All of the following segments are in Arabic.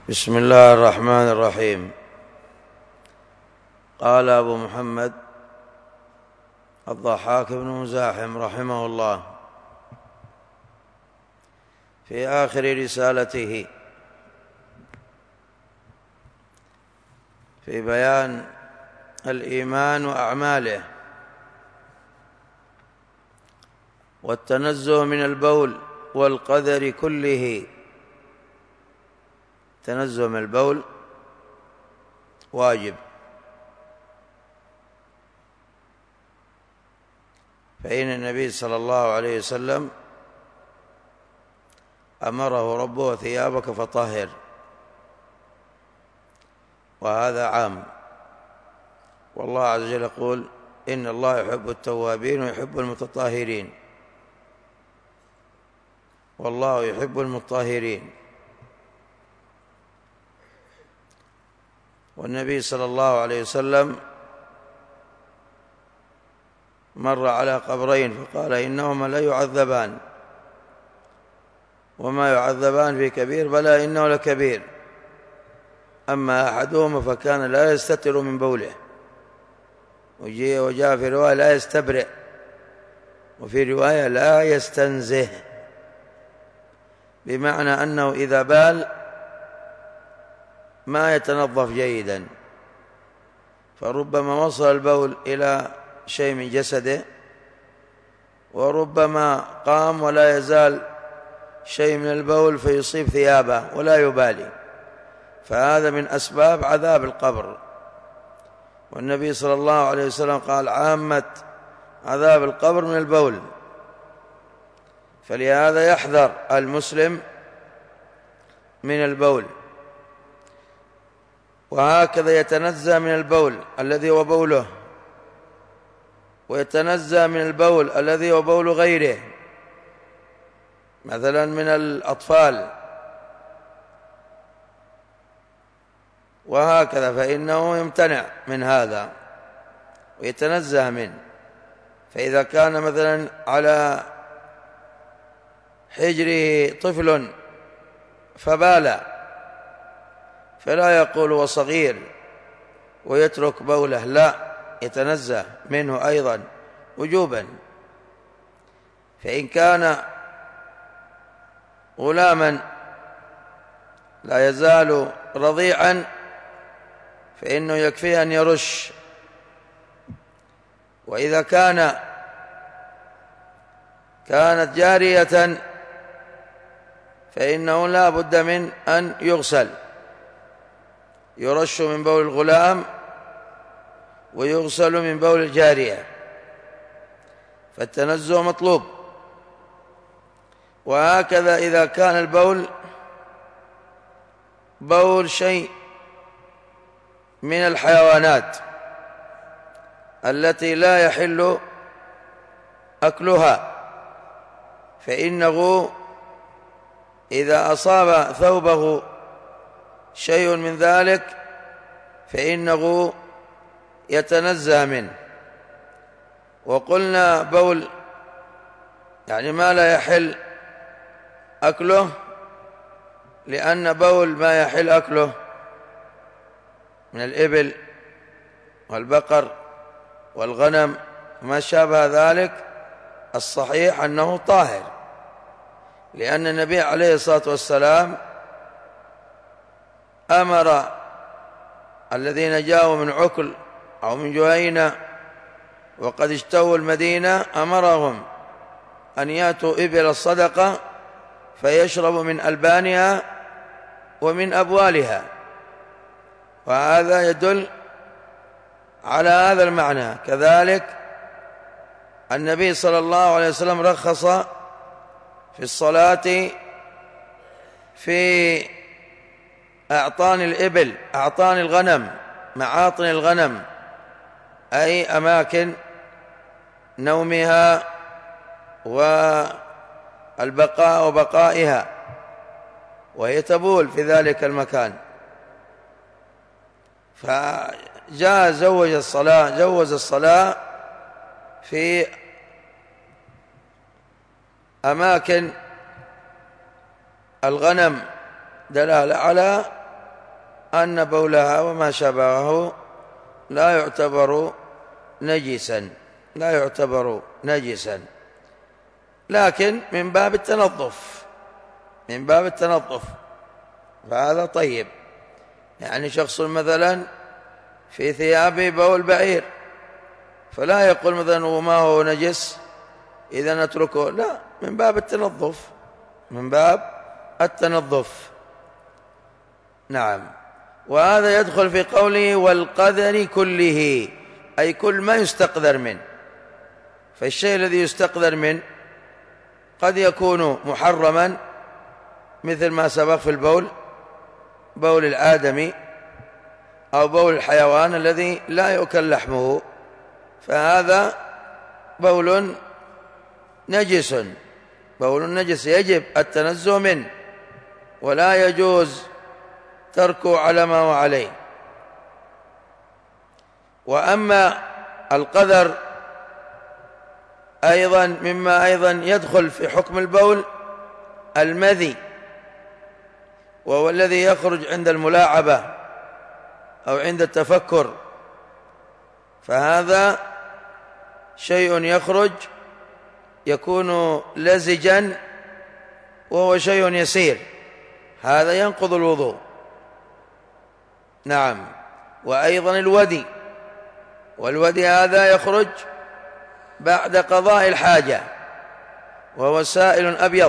بسم الله الرحمن الرحيم. قال أبو محمد الضحاك بن مزاحم رحمه الله في آخر رسالته في بيان الإيمان وأعماله والتنزه من البول والقدر كله. تنزه من البول واجب، فإن النبي صلى الله عليه وسلم أمره ربه ثيابك فطهر، وهذا عام. والله عز وجل يقول إن الله يحب التوابين ويحب المتطهرين، والله يحب المطهرين. والنبي صلى الله عليه وسلم مر على قبرين فقال إنهما لا يعذبان وما يعذبان في كبير، بلى إنه لكبير، أما أحدهما فكان لا يستتر من بوله، وجاء في رواية لا يستبرئ، وفي رواية لا يستنزه، بمعنى أنه إذا بال ما يتنظف جيدا، فربما وصل البول إلى شيء من جسده، وربما قام ولا يزال شيء من البول فيصيب ثيابه ولا يبالي، فهذا من أسباب عذاب القبر. والنبي صلى الله عليه وسلم قال عامة عذاب القبر من البول، فلهذا يحذر المسلم من البول. وهكذا يتنزه من البول الذي هو بوله، ويتنزه من البول الذي هو بول غيره، مثلا من الأطفال، وهكذا فإنه يمتنع من هذا ويتنزه منه. فإذا كان مثلا على حجره طفل فبال، فلا يقول وصغير ويترك بوله، لا، يتنزه منه أيضا وجوبا. فإن كان غلاما لا يزال رضيعا فإنه يكفيه أن يرش، وإذا كانت جارية فإنه لا بد من أن يغسل، يرش من بول الغلام ويغسل من بول الجارية، فالتنزه مطلوب. وهكذا إذا كان البول بول شيء من الحيوانات التي لا يحل أكلها، فإنه إذا أصاب ثوبه شيء من ذلك فإنه يتنزه منه. وقلنا بول يعني ما لا يحل أكله، لأن بول ما يحل أكله من الإبل والبقر والغنم وما شابه ذلك الصحيح أنه طاهر، لأن النبي عليه الصلاة والسلام أمر الذين جاءوا من عكل أو من جهينة وقد اشتووا المدينة، أمرهم أن يأتوا إبل الصدقة فيشربوا من ألبانها ومن أبوالها، وهذا يدل على هذا المعنى. كذلك النبي صلى الله عليه وسلم رخص في الصلاة في أعطان الإبل، أعطان الغنم، معاطن الغنم، أي أماكن نومها والبقاء وبقائها، وهي تبول في ذلك المكان. جوز الصلاة في أماكن الغنم دلالة على أن بولها وما شابهه لا يعتبر نجسا، لا يعتبر نجسا، لكن من باب التنظف، من باب التنظف، فهذا طيب. يعني شخص مثلا في ثيابه بول بعير، فلا يقول مثلا وما هو نجس إذا نتركه، لا، من باب التنظف، من باب التنظف. نعم. وهذا يدخل في قوله والقدر كله، أي كل ما يستقدر منه. فالشيء الذي يستقدر منه قد يكون محرما، مثل ما سبق في البول، بول الآدمي أو بول الحيوان الذي لا يؤكل لحمه، فهذا بول نجس، بول نجس يجب التنزه منه، ولا يجوز تركه على ما هو عليه. وأما القذر أيضا مما أيضا يدخل في حكم البول المذي، وهو الذي يخرج عند الملاعبة أو عند التفكر، فهذا شيء يخرج يكون لزجا وهو شيء يسير، هذا ينقض الوضوء. نعم. وأيضا الودي، والودي هذا يخرج بعد قضاء الحاجة، وهو سائل أبيض،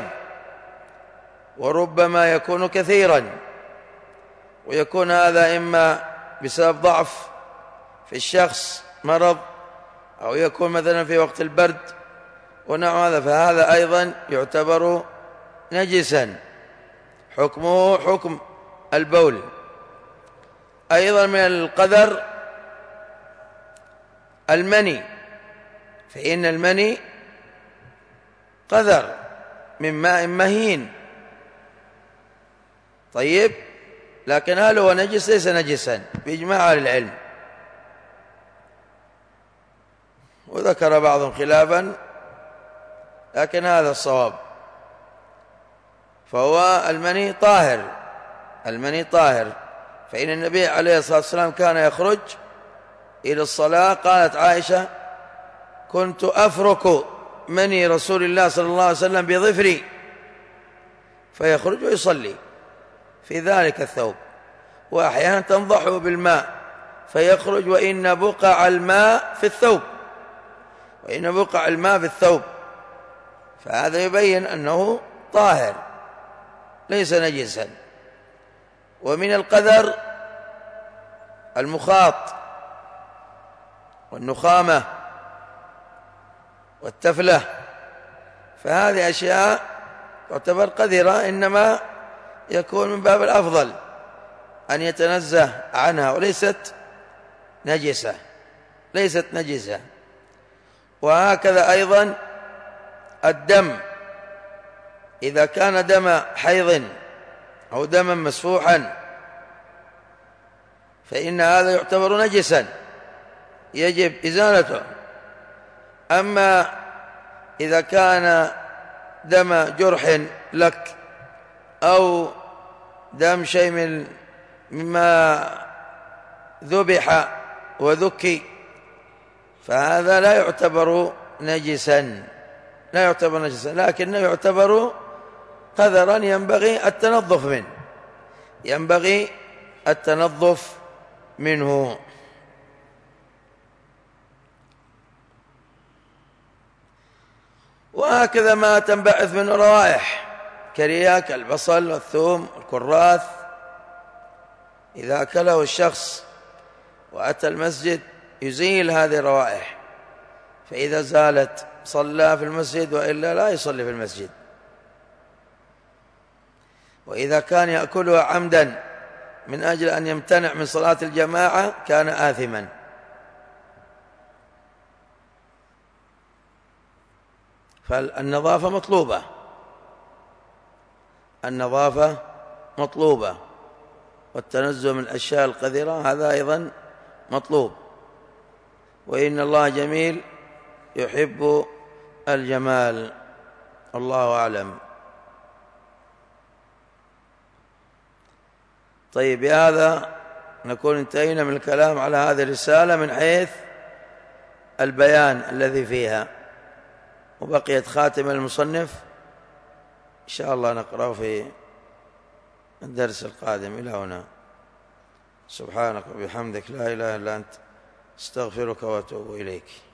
وربما يكون كثيرا، ويكون هذا إما بسبب ضعف في الشخص، مرض، أو يكون مثلا في وقت البرد ونحو هذا، فهذا أيضا يعتبر نجسا، حكمه حكم البول. أيضا من القذر المني، فإن المني قذر من ماء مهين، طيب، لكن هل هو نجس؟ ليس نجسا بإجماع أهل العلم، وذكر بعضهم خلافا، لكن هذا الصواب. فهو المني طاهر، المني طاهر، فإن النبي عليه الصلاة والسلام كان يخرج إلى الصلاة، قالت عائشة كنت أفرك مني رسول الله صلى الله عليه وسلم بظفري، فيخرج ويصلي في ذلك الثوب، وأحيانا تنضحه بالماء فيخرج وإن بقع الماء في الثوب، وإن بقع الماء في الثوب، فهذا يبين أنه طاهر ليس نجسا. ومن القذر المخاط والنخامة والتفلة، فهذه أشياء تعتبر قذرة، إنما يكون من باب الأفضل أن يتنزه عنها، وليست نجسة، ليست نجسة. وهكذا أيضا الدم، إذا كان دم حيض أو دما مسفوحا فإن هذا يعتبر نجسا يجب إزالته. أما إذا كان دم جرح لك أو دم شيء مما ذبح وذكي، فهذا لا يعتبر نجسا، لا يعتبر نجسا، لكنه يعتبر قذرا ينبغي التنظف منه، ينبغي التنظف منه. وهكذا ما تنبعث منه روائح كريهة كالبصل والثوم والكراث، إذا أكله الشخص وأتى المسجد يزيل هذه الروائح، فإذا زالت صلى في المسجد، وإلا لا يصلي في المسجد. وإذا كان يأكلها عمدا من أجل أن يمتنع من صلاة الجماعة كان آثما. فالنظافة مطلوبة، النظافة مطلوبة، والتنزه من الأشياء القذرة هذا أيضا مطلوب، وإن الله جميل يحب الجمال. الله أعلم. طيب، بهذا نكون انتهينا من الكلام على هذه الرسالة من حيث البيان الذي فيها، وبقيت خاتمة المصنف إن شاء الله نقرأ في الدرس القادم. إلى هنا، سبحانك وبحمدك، لا إله إلا أنت، استغفرك وأتوب إليك.